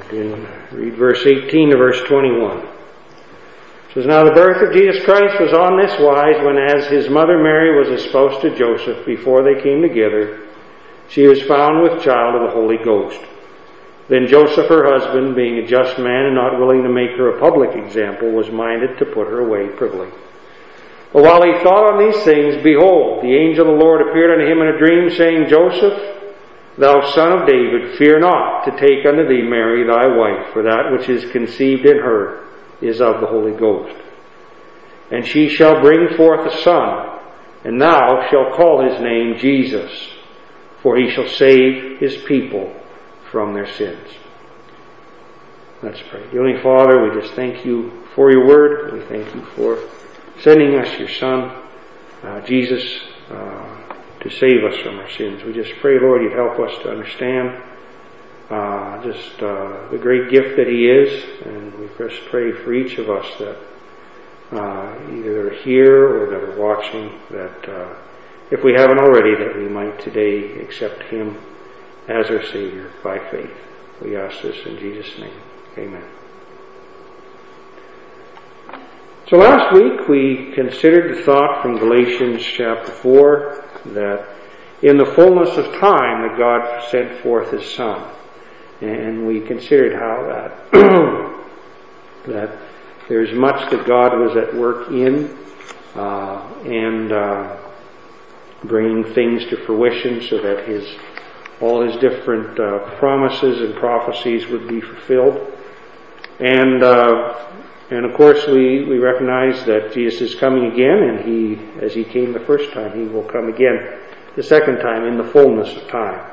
Read verse 18 to verse 21. It says, Now the birth of Jesus Christ was on this wise, when as his mother Mary was espoused to Joseph, before they came together, she was found with child of the Holy Ghost. Then Joseph, her husband, being a just man and not willing to make her a public example, was minded to put her away privily. But while he thought on these things, behold, the angel of the Lord appeared unto him in a dream, saying, Joseph, thou son of David, fear not to take unto thee Mary thy wife, for that which is conceived in her is of the Holy Ghost. And she shall bring forth a son, and thou shalt call his name Jesus, for he shall save his people from their sins. Let's pray. Heavenly Father, we just thank you for your word. We thank you for sending us your Son, Jesus, to save us from our sins. We just pray, Lord, you'd help us to understand the great gift that he is. And we just pray for each of us that either are here or that are watching, that if we haven't already, that we might today accept him as our Savior by faith. We ask this in Jesus' name. Amen. So last week we considered the thought from Galatians chapter 4 that in the fullness of time that God sent forth his Son. And we considered how that there's much that God was at work in and bringing things to fruition so that all his different promises and prophecies would be fulfilled. And of course we recognize that Jesus is coming again, and as he came the first time, he will come again the second time in the fullness of time.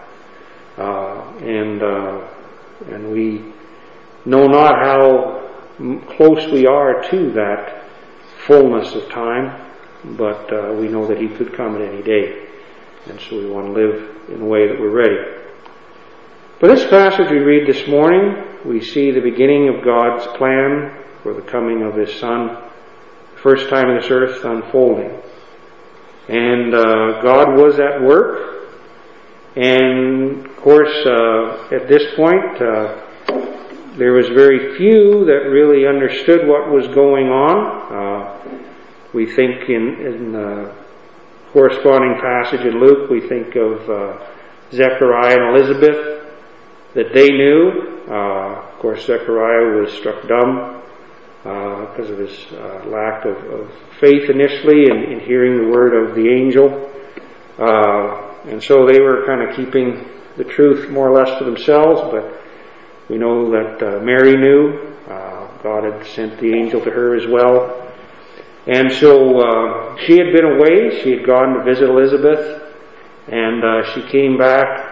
And we know not how close we are to that fullness of time, but we know that he could come at any day. And so we want to live in a way that we're ready. But this passage we read this morning, we see the beginning of God's plan for the coming of his Son, the first time on this earth unfolding. And God was at work. And of course, at this point, there was very few that really understood what was going on. We think in the corresponding passage in Luke, we think of Zechariah and Elizabeth, that they knew. Of course, Zechariah was struck dumb because of his lack of faith initially in hearing the word of the angel. And so they were kind of keeping the truth more or less to themselves, but we know that Mary knew. God had sent the angel to her as well. And so she had been away. She had gone to visit Elizabeth, and she came back.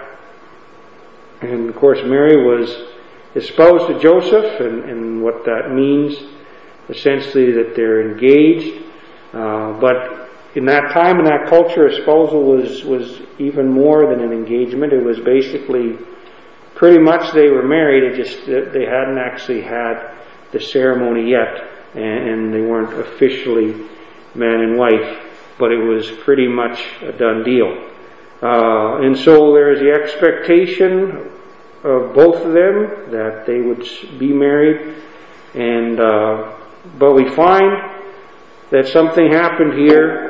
And of course Mary was espoused to Joseph, and what that means, essentially that they're engaged. But in that time, in that culture, espousal was even more than an engagement. It was basically pretty much they were married. It just they hadn't actually had the ceremony yet, and they weren't officially man and wife, but it was pretty much a done deal. And so there is the expectation of both of them that they would be married, and but we find that something happened here.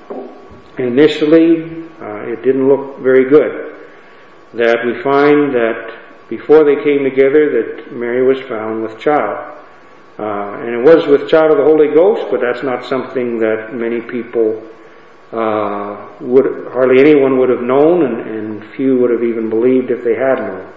Initially, it didn't look very good. That we find that before they came together, that Mary was found with child. And it was with child of the Holy Ghost, but that's not something that many people hardly anyone would have known, and few would have even believed if they had known.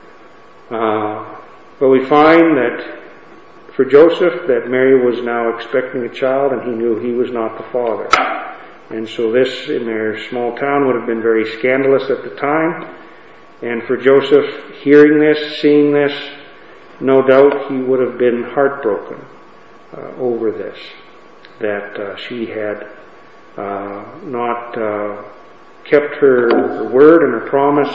But we find that for Joseph, that Mary was now expecting a child, and he knew he was not the father. And so this, in their small town, would have been very scandalous at the time. And for Joseph, hearing this, seeing this, no doubt he would have been heartbroken over this, that she had not kept her word and her promise.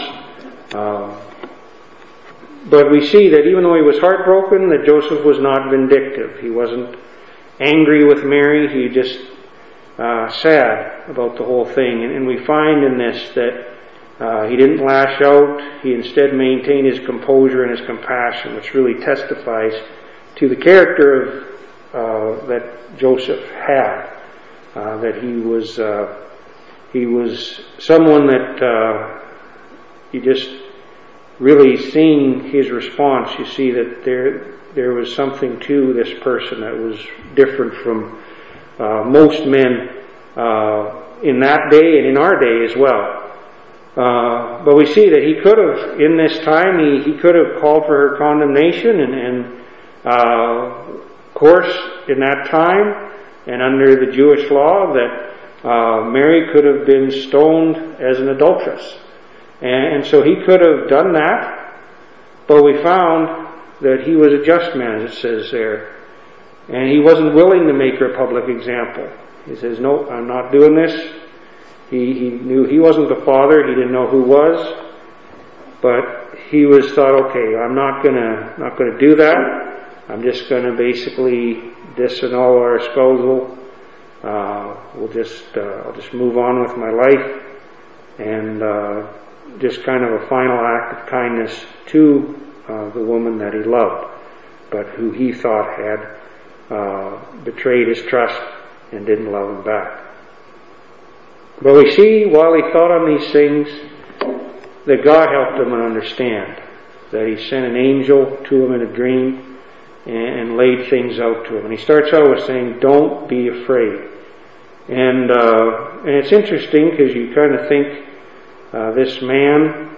But we see that even though he was heartbroken, that Joseph was not vindictive. He wasn't angry with Mary. He just sad about the whole thing. And we find in this that He didn't lash out. He instead maintained his composure and his compassion, which really testifies to the character that Joseph had. That he was someone that you just really seeing his response. You see that there was something to this person that was different from most men in that day and in our day as well. But we see that he could have, in this time, he could have called for her condemnation, and of course, in that time, and under the Jewish law, that Mary could have been stoned as an adulteress. And so he could have done that, but we found that he was a just man, as it says there. And he wasn't willing to make her a public example. He says, no, I'm not doing this. He knew he wasn't the father. He didn't know who was. But he was thought, okay, I'm not gonna do that. I'm just gonna basically disannul our espousal. I'll just move on with my life, and just kind of a final act of kindness to the woman that he loved, but who he thought had betrayed his trust and didn't love him back. But we see, while he thought on these things, that God helped him understand, that he sent an angel to him in a dream and laid things out to him. And he starts out with saying, don't be afraid. And it's interesting, because you kind of think this man,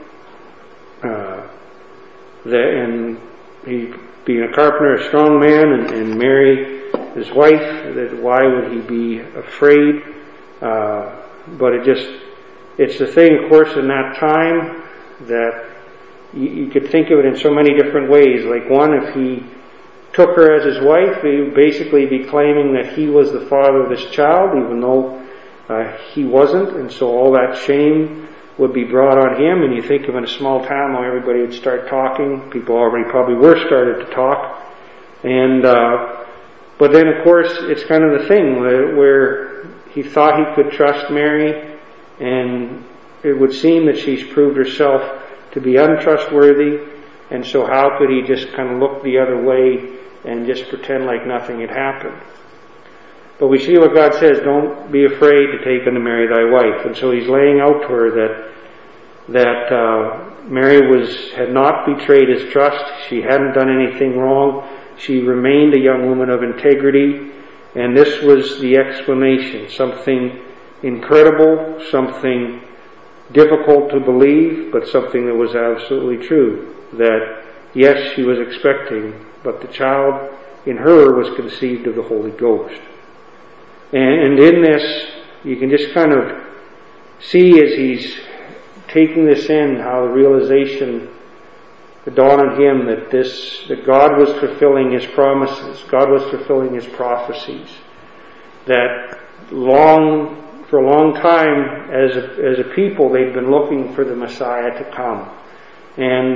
and he being a carpenter, a strong man, and Mary, his wife, that why would he be afraid? But it's the thing, of course, in that time, that you could think of it in so many different ways. Like, one, if he took her as his wife, he would basically be claiming that he was the father of this child, even though he wasn't, and so all that shame would be brought on him. And you think of in a small town how everybody would start talking. People already probably were started to talk. And but then, of course, it's kind of the thing where he thought he could trust Mary, and it would seem that she's proved herself to be untrustworthy, and so how could he just kind of look the other way and just pretend like nothing had happened? But we see what God says, don't be afraid to take unto Mary thy wife. And so he's laying out to her that Mary had not betrayed his trust. She hadn't done anything wrong. She remained a young woman of integrity. And this was the explanation, something incredible, something difficult to believe, but something that was absolutely true. That, yes, she was expecting, but the child in her was conceived of the Holy Ghost. And in this, you can just kind of see, as he's taking this in, how the realization dawned on him that God was fulfilling His promises, God was fulfilling His prophecies. That for a long time, as a people, they'd been looking for the Messiah to come, and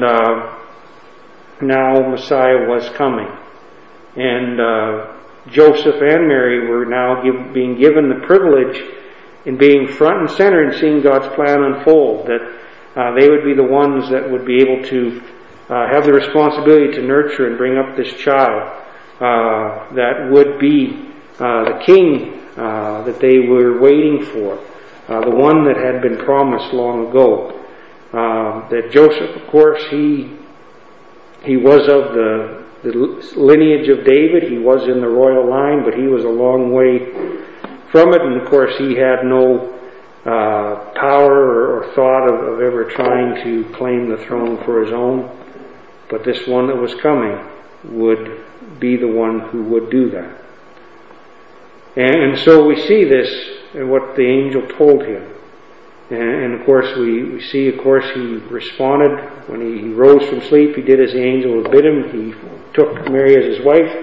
now Messiah was coming, and Joseph and Mary were now being given the privilege in being front and center and seeing God's plan unfold, that they would be the ones that would be able to have the responsibility to nurture and bring up this child that would be the king that they were waiting for, the one that had been promised long ago. That Joseph, of course, he was of the lineage of David. He was in the royal line, but he was a long way from it. And of course, he had no power or thought of ever trying to claim the throne for his own. But this one that was coming would be the one who would do that. And so we see this in what the angel told him. And of course, we see, of course, he responded when he rose from sleep. He did as the angel had bid him. He took Mary as his wife,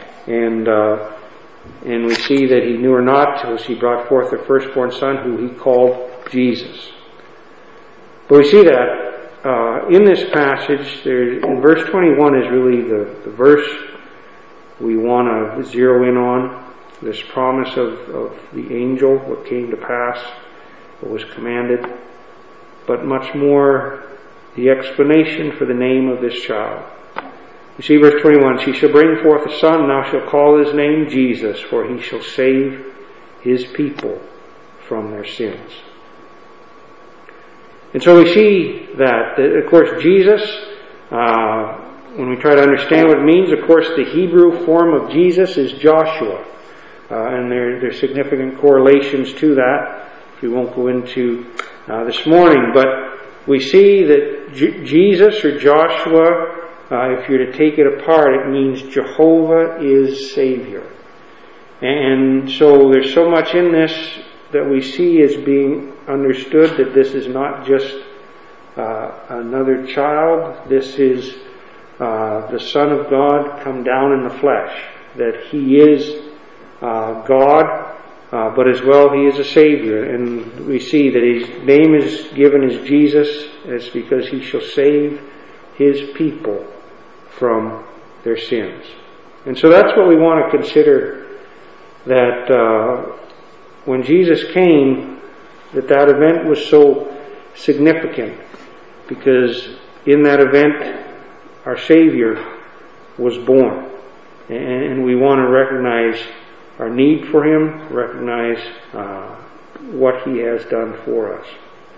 and we see that he knew her not till she brought forth her firstborn son, who he called Jesus. But we see that in this passage, in verse 21 is really the verse we want to zero in on. This promise of the angel, what came to pass, what was commanded. but much more the explanation for the name of this child. You see verse 21, she shall bring forth a son, thou shalt call his name Jesus, for he shall save his people from their sins. And so we see that of course, Jesus, when we try to understand what it means, of course, the Hebrew form of Jesus is Joshua. And there's significant correlations to that, which we won't go into this morning. But we see that Jesus or Joshua, if you're to take it apart, it means Jehovah is Savior. And so there's so much in this that we see as being understood that this is not just another child. This is the Son of God come down in the flesh. That He is God, but as well He is a Savior. And we see that His name is given as Jesus. It's because He shall save His people from their sins. And so that's what we want to consider, that when Jesus came, that event was so significant, because in that event our Savior was born. And we want to recognize our need for Him, recognize what He has done for us.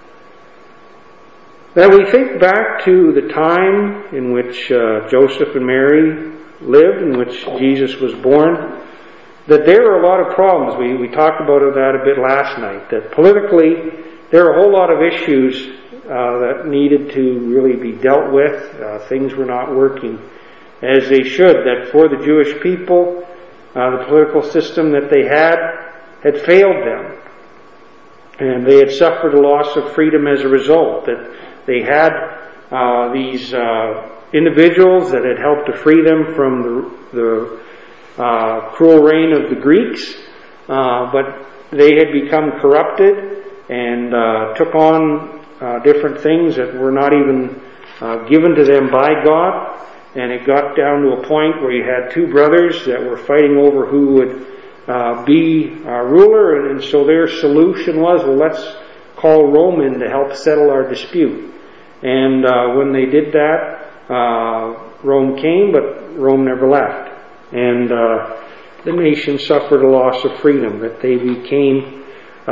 Now we think back to the time in which Joseph and Mary lived, in which Jesus was born, that there were a lot of problems. We talked about that a bit last night, that politically there are a whole lot of issues that needed to really be dealt with. Things were not working as they should, that for the Jewish people, the political system that they had failed them. And they had suffered a loss of freedom as a result, that they had these individuals that had helped to free them from the cruel reign of the Greeks, but they had become corrupted and took on different things that were not even given to them by God. And it got down to a point where you had two brothers that were fighting over who would be ruler, and so their solution was, well, let's call Rome in to help settle our dispute. And when they did that, Rome came, but Rome never left. And the nation suffered a loss of freedom, that they became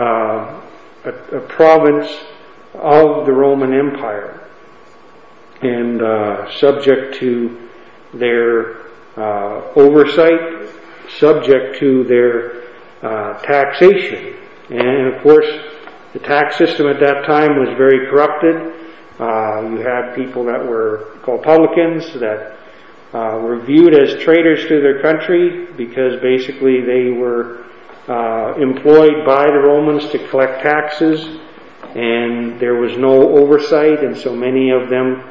a province of the Roman Empire, and subject to their oversight, subject to their taxation. And of course, the tax system at that time was very corrupted. You had people that were called publicans, that were viewed as traitors to their country, because basically they were employed by the Romans to collect taxes, and there was no oversight, and so many of them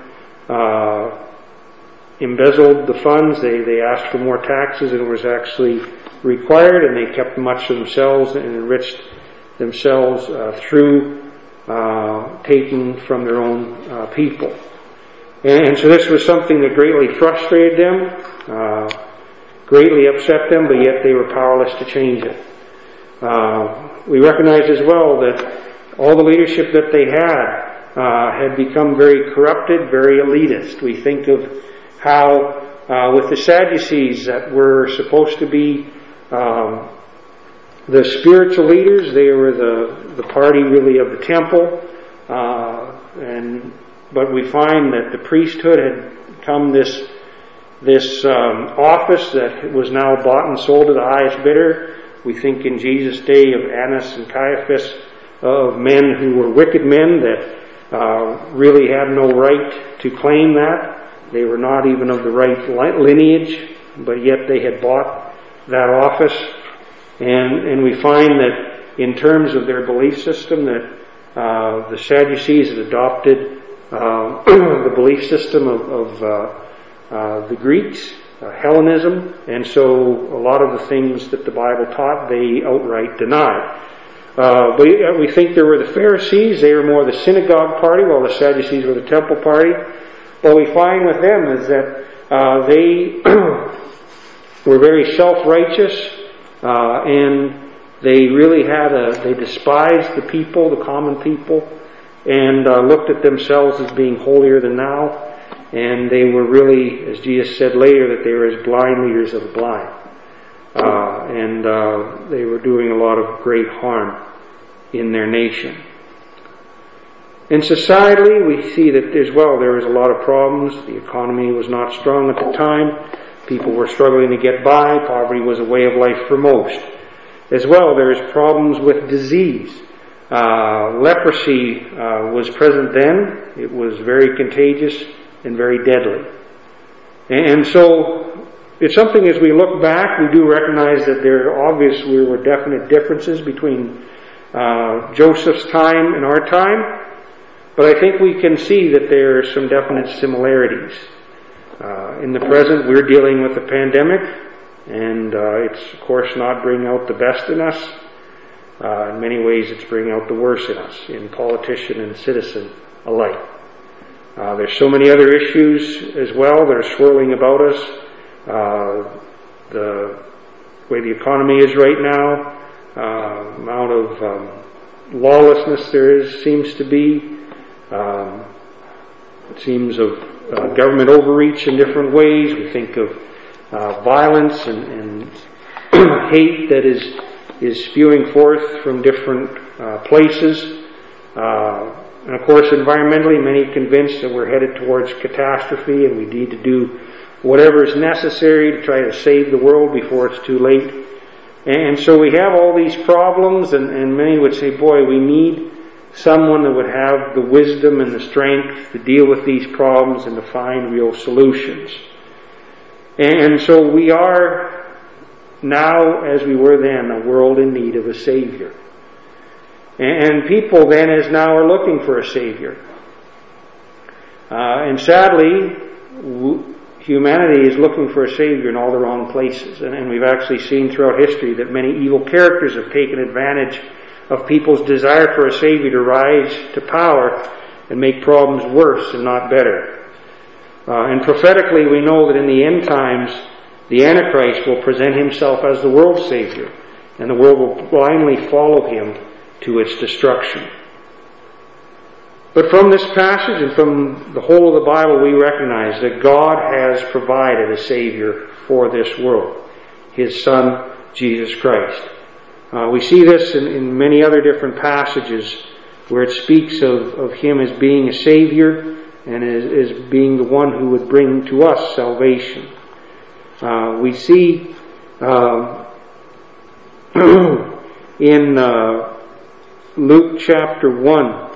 embezzled the funds. They asked for more taxes than was actually required, and they kept much to themselves and enriched themselves through taking from their own people. And so this was something that greatly frustrated them, greatly upset them, but yet they were powerless to change it. We recognize as well that all the leadership that they had become very corrupted, very elitist. We think of how with the Sadducees, that were supposed to be the spiritual leaders, they were the party really of the temple, but we find that the priesthood had come this office that was now bought and sold to the highest bidder. We think in Jesus' day of Annas and Caiaphas, of men who were wicked men that really had no right to claim that. They were not even of the right lineage, but yet they had bought that office. And we find that in terms of their belief system, that the Sadducees had adopted the belief system of the Greeks, Hellenism, and so a lot of the things that the Bible taught, they outright denied. But we think there were the Pharisees. They were more the synagogue party, while the Sadducees were the temple party. What we find with them is that they were very self-righteous, and they really they despised the people, the common people, and looked at themselves as being holier than thou. And they were really, as Jesus said later, that they were as blind leaders of the blind. And they were doing a lot of great harm in their nation. And societally, we see that as well there was a lot of problems. The economy was not strong at the time. People were struggling to get by. Poverty was a way of life for most. As well, there was problems with disease. Leprosy was present then. It was very contagious and very deadly. And so, it's something as we look back, we do recognize that there obviously were definite differences between Joseph's time and our time. But I think we can see that there are some definite similarities. In the present, we're dealing with a pandemic, and it's, of course, not bringing out the best in us. In many ways, it's bringing out the worst in us, in politician and citizen alike. There's so many other issues as well that are swirling about us. The way the economy is right now, amount of lawlessness there seems to be. It seems of government overreach in different ways. We think of violence and hate that is spewing forth from different places. And of course, environmentally, many convinced that we're headed towards catastrophe and we need to do whatever is necessary to try to save the world before it's too late. And so we have all these problems, and many would say, boy, we need someone that would have the wisdom and the strength to deal with these problems and to find real solutions. And so we are now, as we were then, a world in need of a Savior. And people then, as now, are looking for a Savior. And sadly, humanity is looking for a Savior in all the wrong places. And we've actually seen throughout history that many evil characters have taken advantage of people's desire for a Savior to rise to power and make problems worse and not better. And prophetically, we know that in the end times, the Antichrist will present himself as the world's Savior, and the world will blindly follow him to its destruction. But from this passage and from the whole of the Bible, we recognize that God has provided a Savior for this world, His Son, Jesus Christ. We see this in many other different passages where it speaks of Him as being a Savior and as being the one who would bring to us salvation. We see in Luke chapter 1,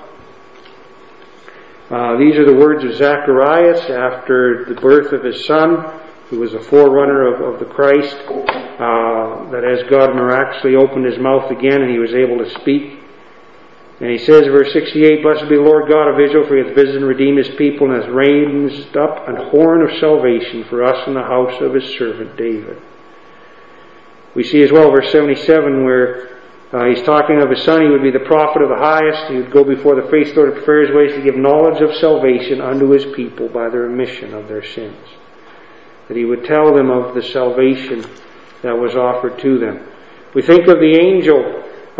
these are the words of Zacharias after the birth of his son, who was a forerunner of the Christ, that as God miraculously opened his mouth again and he was able to speak. And he says, verse 68, Blessed be the Lord God of Israel, for he hath visited and redeemed his people, and hath raised up an horn of salvation for us in the house of his servant David. We see as well verse 77 where he's talking of his son. He would be the prophet of the highest. He would go before the face of the Lord to prepare his ways, to give knowledge of salvation unto his people by the remission of their sins. That he would tell them of the salvation that was offered to them. We think of the angel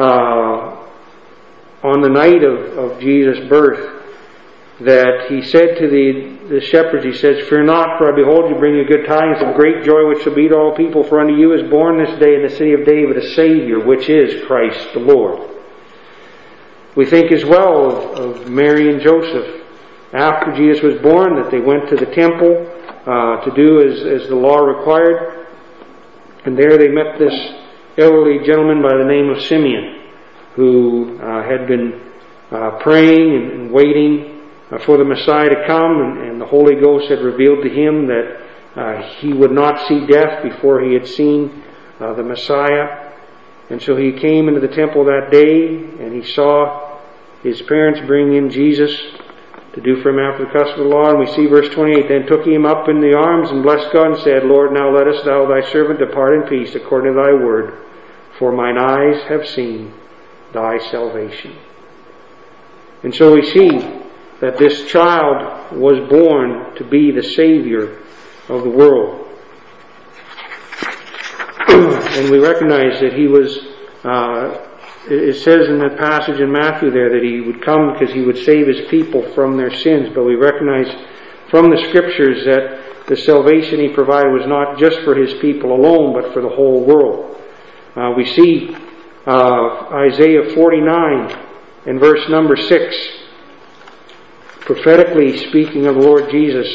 on the night of Jesus' birth, that he said to the shepherds, he says, Fear not, for I behold you bring you good tidings of great joy, which shall be to all people. For unto you is born this day in the city of David a Savior, which is Christ the Lord. We think as well of Mary and Joseph. After Jesus was born, that they went to the temple to do as the law required. And there they met this elderly gentleman by the name of Simeon, who had been praying and waiting for the Messiah to come, and the Holy Ghost had revealed to him that he would not see death before he had seen the Messiah. And so he came into the temple that day, and he saw his parents bring in Jesus to do for him after the custom of the law. And we see verse 28, Then took he him up in the arms and blessed God and said, Lord, now lettest thou thy servant depart in peace according to thy word, for mine eyes have seen thy salvation. And so we see that this child was born to be the Savior of the world. And we recognize that he was it says in the passage in Matthew there that He would come because He would save His people from their sins. But we recognize from the Scriptures that the salvation He provided was not just for His people alone, but for the whole world. We see Isaiah 49 and verse number 6, prophetically speaking of the Lord Jesus.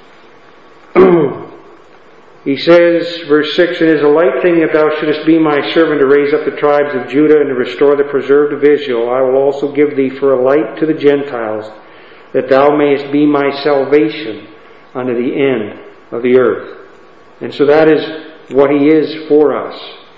He says, verse 6, "It is a light thing that thou shouldest be my servant to raise up the tribes of Judah and to restore the preserved of Israel. I will also give thee for a light to the Gentiles, that thou mayest be my salvation unto the end of the earth." And so that is what He is for us.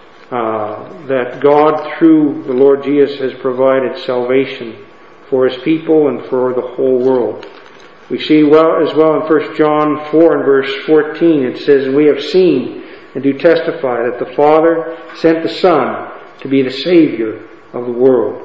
That God, through the Lord Jesus, has provided salvation for His people and for the whole world. We see as well in 1 John 4 and verse 14, it says, "And we have seen and do testify that the Father sent the Son to be the Savior of the world."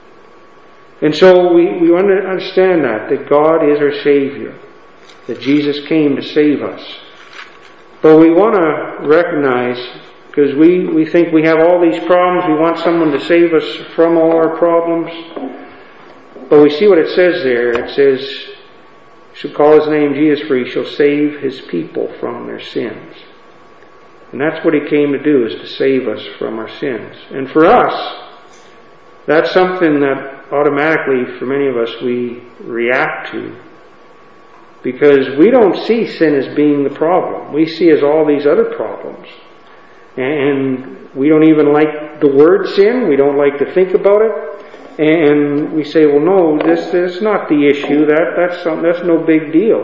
And so we want to understand that God is our Savior, that Jesus came to save us. But we want to recognize, because we think we have all these problems, we want someone to save us from all our problems. But we see what it says there. It says, "Shall call His name Jesus, for He shall save His people from their sins." And that's what He came to do, is to save us from our sins. And for us, that's something that automatically, for many of us, we react to. Because we don't see sin as being the problem. We see as all these other problems. And we don't even like the word sin. We don't like to think about it. And we say, well, no, that's not the issue. That's no big deal.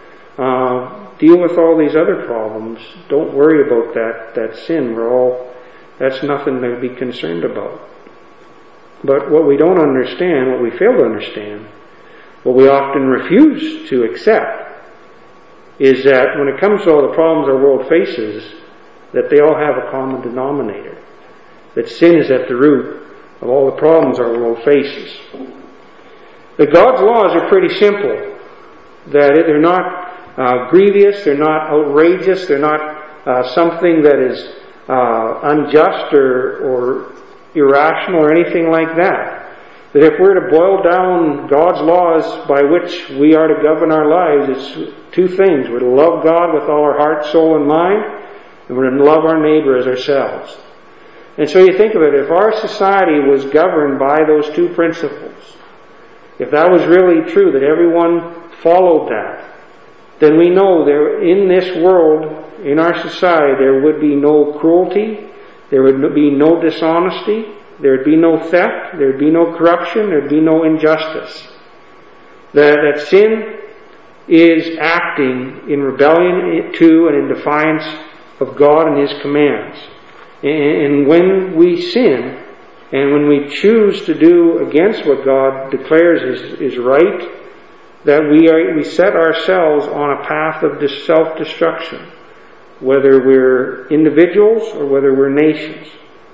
Deal with all these other problems. Don't worry about that sin. That's nothing to be concerned about. But what we don't understand, what we fail to understand, what we often refuse to accept, is that when it comes to all the problems our world faces, that they all have a common denominator. That sin is at the root of all the problems our world faces. That God's laws are pretty simple. That they're not grievous, they're not outrageous, they're not something that is unjust or irrational or anything like that. That if we're to boil down God's laws by which we are to govern our lives, it's two things. We're to love God with all our heart, soul, and mind, and we're to love our neighbor as ourselves. And so you think of it, if our society was governed by those two principles, if that was really true, that everyone followed that, then we know there in this world, in our society, there would be no cruelty, there would be no dishonesty, there would be no theft, there would be no corruption, there would be no injustice. That sin is acting in rebellion to and in defiance of God and His commands. And when we sin, and when we choose to do against what God declares is right, that we set ourselves on a path of self-destruction, whether we're individuals or whether we're nations.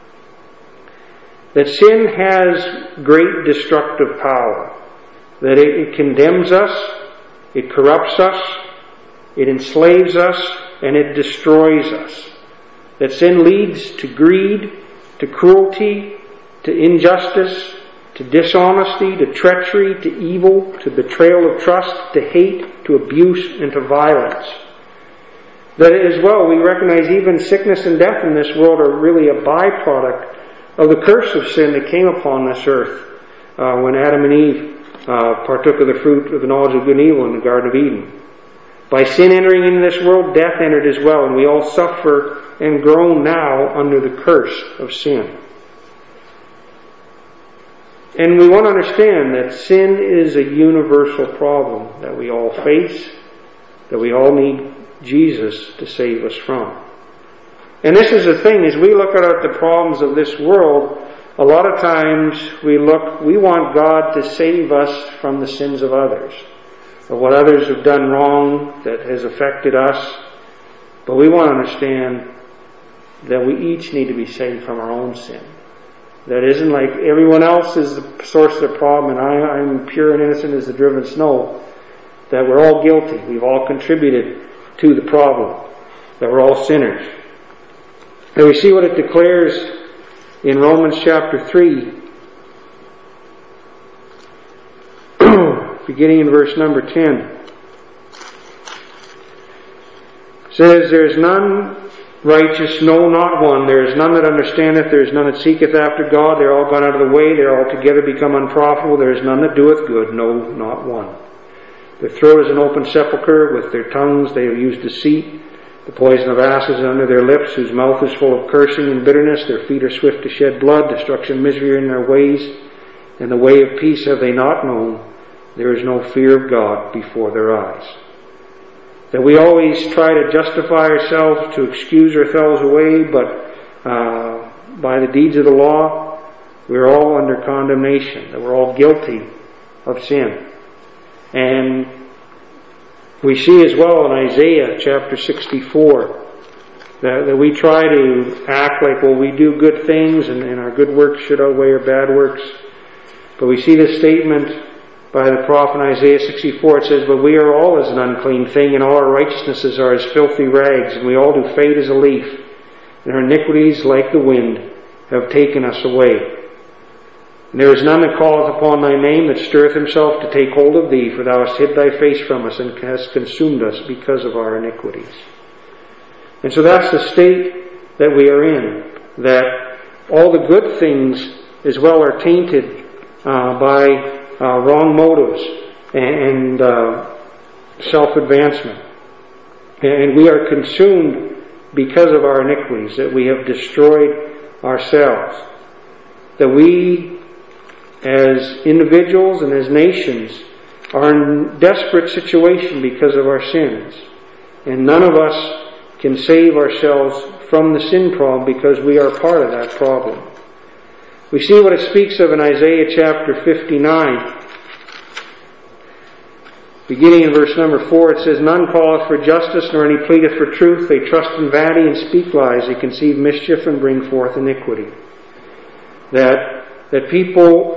That sin has great destructive power, that it condemns us, it corrupts us, it enslaves us, and it destroys us. That sin leads to greed, to cruelty, to injustice, to dishonesty, to treachery, to evil, to betrayal of trust, to hate, to abuse, and to violence. That as well, we recognize even sickness and death in this world are really a byproduct of the curse of sin that came upon this earth when Adam and Eve partook of the fruit of the knowledge of good and evil in the Garden of Eden. By sin entering into this world, death entered as well, and we all suffer and groan now under the curse of sin. And we want to understand that sin is a universal problem that we all face, that we all need Jesus to save us from. And this is the thing, as we look at the problems of this world, a lot of times we want God to save us from the sins of others, or what others have done wrong that has affected us. But we want to understand that we each need to be saved from our own sin. That isn't like everyone else is the source of the problem and I'm pure and innocent as the driven snow. That we're all guilty. We've all contributed to the problem. That we're all sinners. And we see what it declares in Romans chapter 3 beginning in verse number 10. It says, "There is none righteous, no, not one. There is none that understandeth. There is none that seeketh after God. They are all gone out of the way. They are altogether become unprofitable. There is none that doeth good, no, not one. Their throat is an open sepulchre. With their tongues they have used deceit. The poison of asses is under their lips, whose mouth is full of cursing and bitterness. Their feet are swift to shed blood. Destruction and misery are in their ways. And the way of peace have they not known. There is no fear of God before their eyes." That we always try to justify ourselves, to excuse ourselves away, but by the deeds of the law, we're all under condemnation, that we're all guilty of sin. And we see as well in Isaiah chapter 64 that we try to act like, well, we do good things and our good works should outweigh our bad works. But we see this statement by the prophet in Isaiah 64. It says, "But we are all as an unclean thing, and all our righteousnesses are as filthy rags, and we all do fade as a leaf, and our iniquities, like the wind, have taken us away. And there is none that calleth upon thy name, that stirreth himself to take hold of thee, for thou hast hid thy face from us, and hast consumed us because of our iniquities." And so that's the state that we are in, that all the good things as well are tainted by wrong motives and self-advancement. And we are consumed because of our iniquities, that we have destroyed ourselves. That we, as individuals and as nations, are in desperate situation because of our sins. And none of us can save ourselves from the sin problem because we are part of that problem. We see what it speaks of in Isaiah chapter 59. Beginning in verse number 4, it says, "None calleth for justice, nor any pleadeth for truth. They trust in vanity and speak lies. They conceive mischief and bring forth iniquity." That people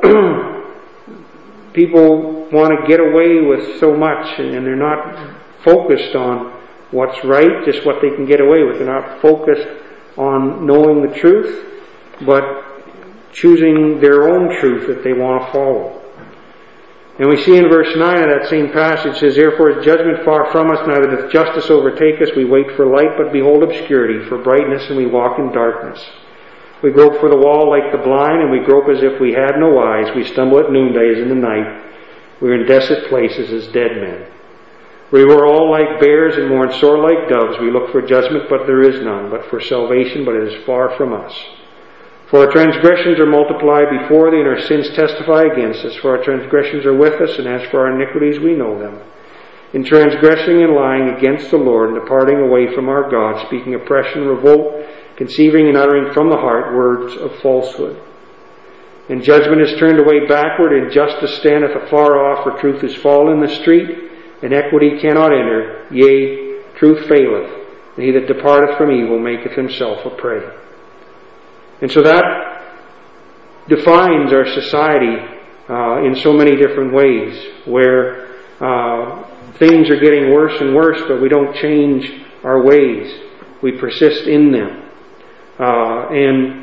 want to get away with so much, and they're not focused on what's right, just what they can get away with. They're not focused on knowing the truth, but choosing their own truth that they want to follow. And we see in verse 9 of that same passage, it says, "Therefore is judgment far from us, neither doth justice overtake us. We wait for light, but behold obscurity, for brightness, and we walk in darkness. We grope for the wall like the blind, and we grope as if we had no eyes. We stumble at noonday as in the night. We are in desolate places as dead men. We were all like bears and mourn sore like doves. We look for judgment, but there is none, but for salvation, but it is far from us. For our transgressions are multiplied before thee, and our sins testify against us. For our transgressions are with us, and as for our iniquities we know them. In transgressing and lying against the Lord, and departing away from our God, speaking oppression, revolt, conceiving and uttering from the heart words of falsehood. And judgment is turned away backward, and justice standeth afar off, for truth is fallen in the street, and equity cannot enter. Yea, truth faileth, and he that departeth from evil maketh himself a prey." And so that defines our society in so many different ways, where things are getting worse and worse, but we don't change our ways. We persist in them. And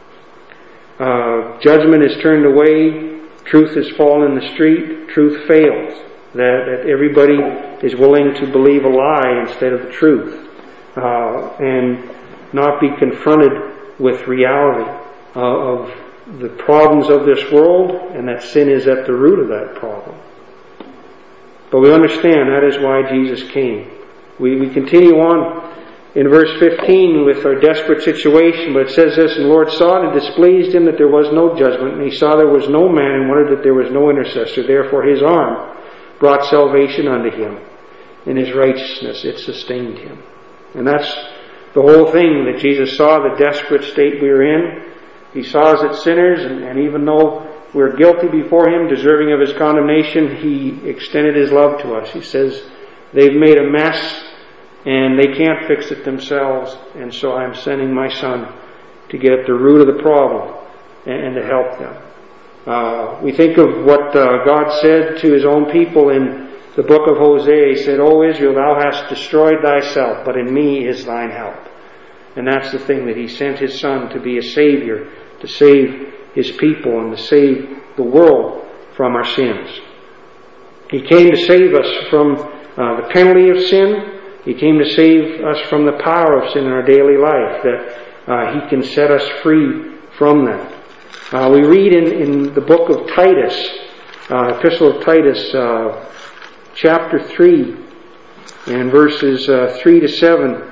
judgment is turned away, truth is fallen in the street, truth fails. That everybody is willing to believe a lie instead of the truth, and not be confronted with reality of the problems of this world, and that sin is at the root of that problem. But we understand that is why Jesus came. We continue on in verse 15 with our desperate situation, but it says this, "And the Lord saw it, and displeased him that there was no judgment, and he saw there was no man, and wondered that there was no intercessor. Therefore his arm brought salvation unto him, and his righteousness, it sustained him." And that's the whole thing, that Jesus saw the desperate state we were in. He saw us as sinners, and even though we're guilty before him, deserving of his condemnation, he extended his love to us. He says, they've made a mess, and they can't fix it themselves, and so I'm sending my Son to get at the root of the problem and to help them. We think of what God said to his own people in the book of Hosea. He said, "O Israel, thou hast destroyed thyself, but in me is thine help." And that's the thing, that he sent his Son to be a Savior, to save his people and to save the world from our sins. He came to save us from the penalty of sin. He came to save us from the power of sin in our daily life, that He can set us free from that. We read in the book of Titus, Epistle of Titus, chapter 3, and verses 3 to 7,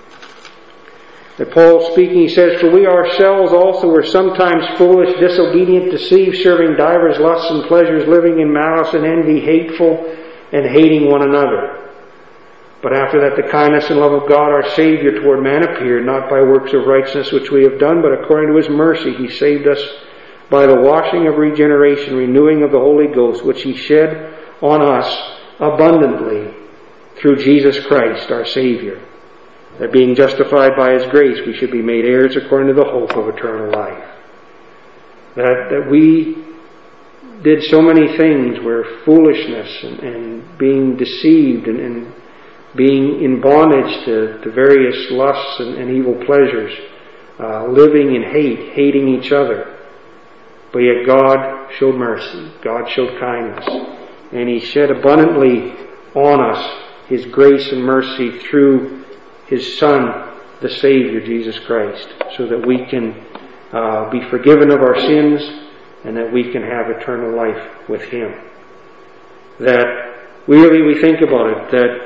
that Paul speaking, he says, "For we ourselves also were sometimes foolish, disobedient, deceived, serving divers lusts and pleasures, living in malice and envy, hateful, and hating one another. But after that the kindness and love of God our Savior toward man appeared, not by works of righteousness which we have done, but according to His mercy He saved us by the washing of regeneration, renewing of the Holy Ghost, which He shed on us abundantly through Jesus Christ our Savior, that being justified by His grace we should be made heirs according to the hope of eternal life." That we did so many things where foolishness and being deceived and being in bondage to various lusts and evil pleasures, living in hate, hating each other. But yet God showed mercy, God showed kindness, and He shed abundantly on us His grace and mercy through His Son, the Savior, Jesus Christ, so that we can be forgiven of our sins and that we can have eternal life with Him. That really we think about it, that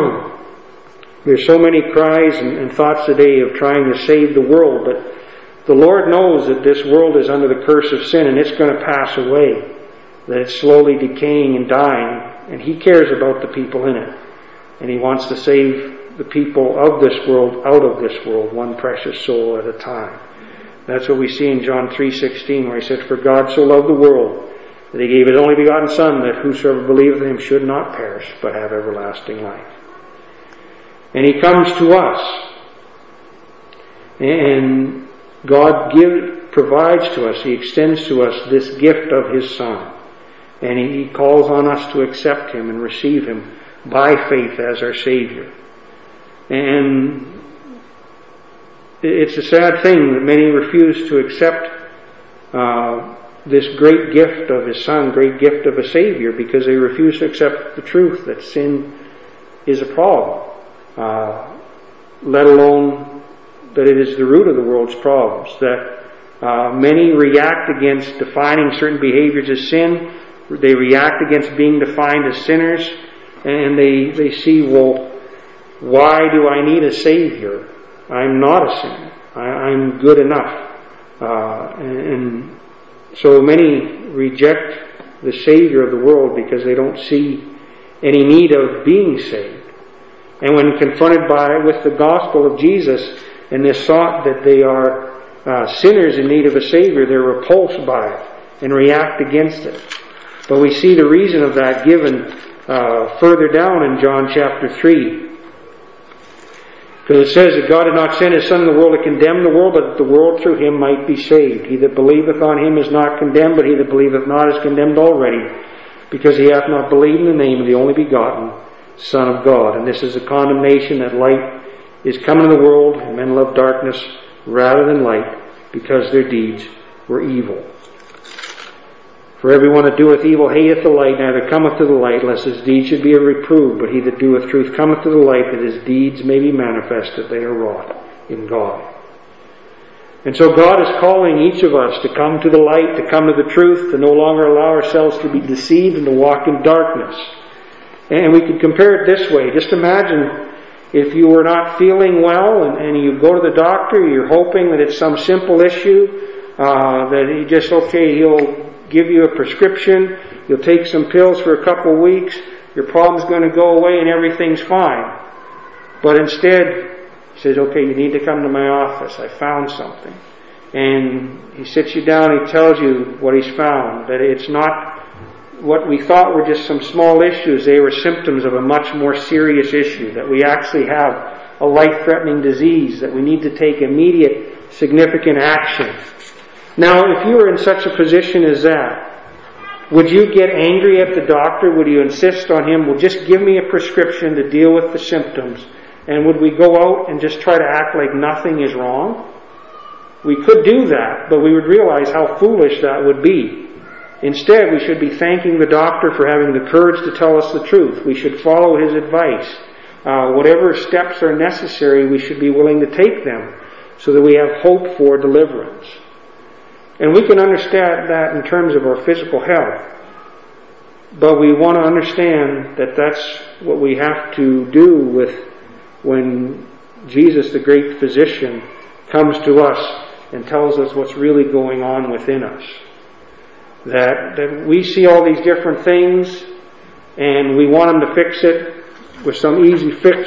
there's so many cries and thoughts today of trying to save the world, but the Lord knows that this world is under the curse of sin and it's going to pass away, that it's slowly decaying and dying, and He cares about the people in it, and He wants to save the people of this world out of this world, one precious soul at a time. That's what we see in John 3:16, where He said, "For God so loved the world that He gave His only begotten Son, that whosoever believeth in Him should not perish, but have everlasting life." And He comes to us, and God provides to us, He extends to us this gift of His Son, and He calls on us to accept Him and receive Him by faith as our Savior. And it's a sad thing that many refuse to accept this great gift of His Son, great gift of a Savior, because they refuse to accept the truth that sin is a problem, let alone that it is the root of the world's problems. That many react against defining certain behaviors as sin. They react against being defined as sinners, and they see, well, why do I need a Savior? I'm not a sinner. I'm good enough. And so many reject the Savior of the world because they don't see any need of being saved. And when confronted with the gospel of Jesus and this thought that they are sinners in need of a Savior, they're repulsed by it and react against it. But we see the reason of that given further down in John chapter 3. Because it says that God did not send His Son in the world to condemn the world, but that the world through Him might be saved. He that believeth on Him is not condemned, but he that believeth not is condemned already, because he hath not believed in the name of the only begotten Son of God. And this is the condemnation, that light is come into the world, and men love darkness rather than light, because their deeds were evil. For everyone that doeth evil hateth the light, neither cometh to the light, lest his deeds should be reproved. But he that doeth truth cometh to the light, that his deeds may be manifest, that they are wrought in God. And so God is calling each of us to come to the light, to come to the truth, to no longer allow ourselves to be deceived and to walk in darkness. And we could compare it this way. Just imagine if you were not feeling well and you go to the doctor, you're hoping that it's some simple issue, that he'll give you a prescription, you'll take some pills for a couple of weeks, your problem's going to go away and everything's fine. But instead, he says, okay, you need to come to my office, I found something. And he sits you down, he tells you what he's found, that it's not what we thought were just some small issues, they were symptoms of a much more serious issue, that we actually have a life-threatening disease, that we need to take immediate, significant action. Now, if you were in such a position as that, would you get angry at the doctor? Would you insist on him, well, just give me a prescription to deal with the symptoms? And would we go out and just try to act like nothing is wrong? We could do that, but we would realize how foolish that would be. Instead, we should be thanking the doctor for having the courage to tell us the truth. We should follow his advice. Whatever steps are necessary, we should be willing to take them so that we have hope for deliverance. And we can understand that in terms of our physical health. But we want to understand that that's what we have to do with when Jesus, the great physician, comes to us and tells us what's really going on within us. That we see all these different things and we want him to fix it with some easy fix.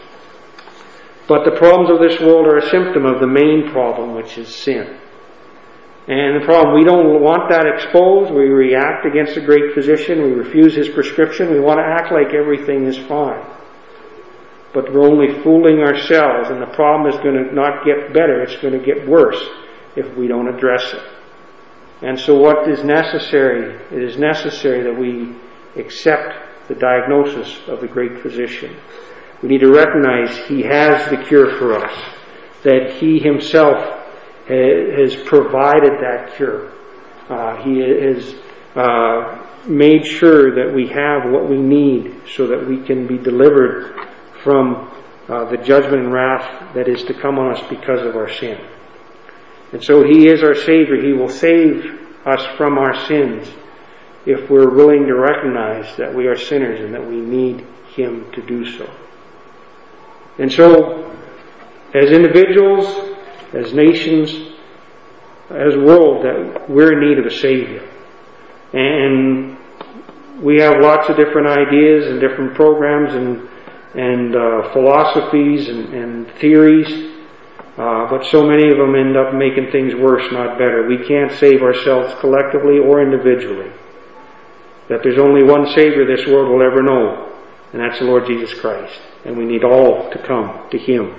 But the problems of this world are a symptom of the main problem, which is sin. And the problem, we don't want that exposed. We react against the great physician. We refuse his prescription. We want to act like everything is fine. But we're only fooling ourselves, and the problem is going to not get better. It's going to get worse if we don't address it. And so what is necessary? It is necessary that we accept the diagnosis of the great physician. We need to recognize he has the cure for us, that he himself has provided that cure. He has made sure that we have what we need so that we can be delivered from the judgment and wrath that is to come on us because of our sin. And so he is our Savior. He will save us from our sins if we're willing to recognize that we are sinners and that we need him to do so. And so, as individuals, as nations, as a world, that we're in need of a Savior. And we have lots of different ideas and different programs and philosophies and theories, but so many of them end up making things worse, not better. We can't save ourselves collectively or individually. That there's only one Savior this world will ever know, and that's the Lord Jesus Christ. And we need all to come to him.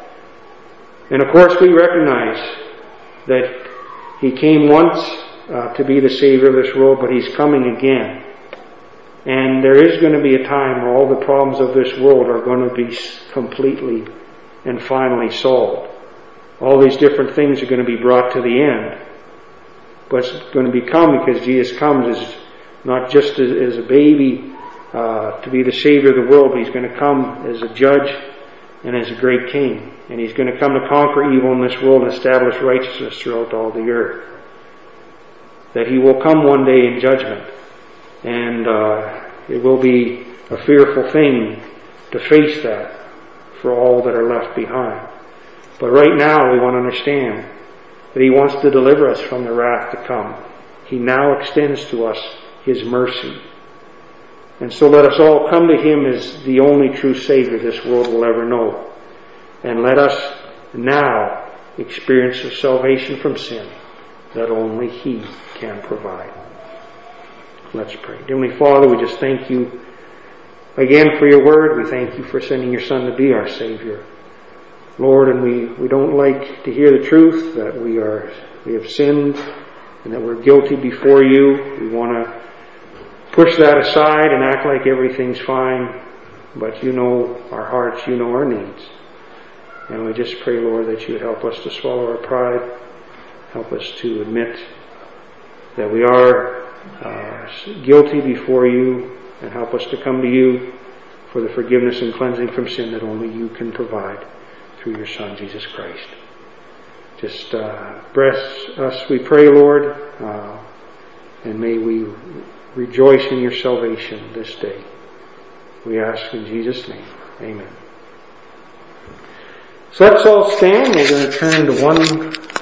And of course we recognize that he came once to be the Savior of this world, but he's coming again. And there is going to be a time where all the problems of this world are going to be completely and finally solved. All these different things are going to be brought to the end. But it's going to become, because Jesus comes as not just as a baby to be the Savior of the world, but he's going to come as a judge and as a great king. And he's going to come to conquer evil in this world and establish righteousness throughout all the earth. That he will come one day in judgment. And it will be a fearful thing to face that for all that are left behind. But right now we want to understand that he wants to deliver us from the wrath to come. He now extends to us his mercy. And so let us all come to him as the only true Savior this world will ever know. And let us now experience the salvation from sin that only he can provide. Let's pray. Heavenly Father, we just thank you again for your word. We thank you for sending your Son to be our Savior. Lord, and we don't like to hear the truth that we have sinned and that we're guilty before you. We want to push that aside and act like everything's fine. But you know our hearts, you know our needs. And we just pray, Lord, that you would help us to swallow our pride. Help us to admit that we are guilty before you, and help us to come to you for the forgiveness and cleansing from sin that only you can provide through your Son, Jesus Christ. Just bless us, we pray, Lord, and may we rejoice in your salvation this day. We ask in Jesus' name. Amen. So let's all stand. We're going to turn to 1